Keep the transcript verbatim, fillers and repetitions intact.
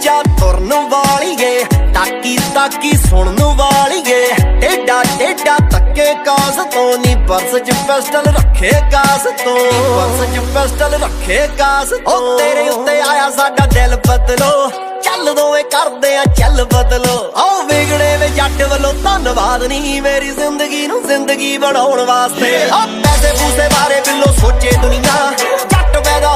ਜਾ ਤੁਰਨ ਵਾਲੀਏ, ਤਾਕੀ ਤਾਕੀ ਸੁਣਨ ਵਾਲੀਏ, ਟੇਡਾ ਟੇਡਾ ਤੱਕੇ ਕਾਸ ਤੋਂ ਨੀ ਪਰਸ ਚ ਪਿਸਟਲ ਰੱਖੇ ਕਾਸ ਤੋਂ, ਪਰਸ ਚ ਪਿਸਟਲ ਰੱਖੇ ਕਾਸ ਤੋਂ। ਉਹ ਤੇਰੇ ਉੱਤੇ ਆਇਆ ਸਾਡਾ ਦਿਲ ਬਦਲੋ, ਚੱਲ ਦੋਵੇਂ ਕਰਦੇ ਆ ਚੱਲ ਬਦਲੋ। ਆਓ ਵਿਗੜੇ ਵੇ ਜੱਟ ਵੱਲੋਂ ਧੰਨਵਾਦ ਨੀ ਮੇਰੀ ਜ਼ਿੰਦਗੀ ਨੂੰ ਜ਼ਿੰਦਗੀ ਬਣਾਉਣ ਵਾਸਤੇ। ਆ ਪੈਸੇ ਪੂਸੇ ਬਾਰੇ ਬਿੱਲੋ ਸੋਚੇ ਦੁਨੀਆ, ਜੱਟ ਪੈਦਾ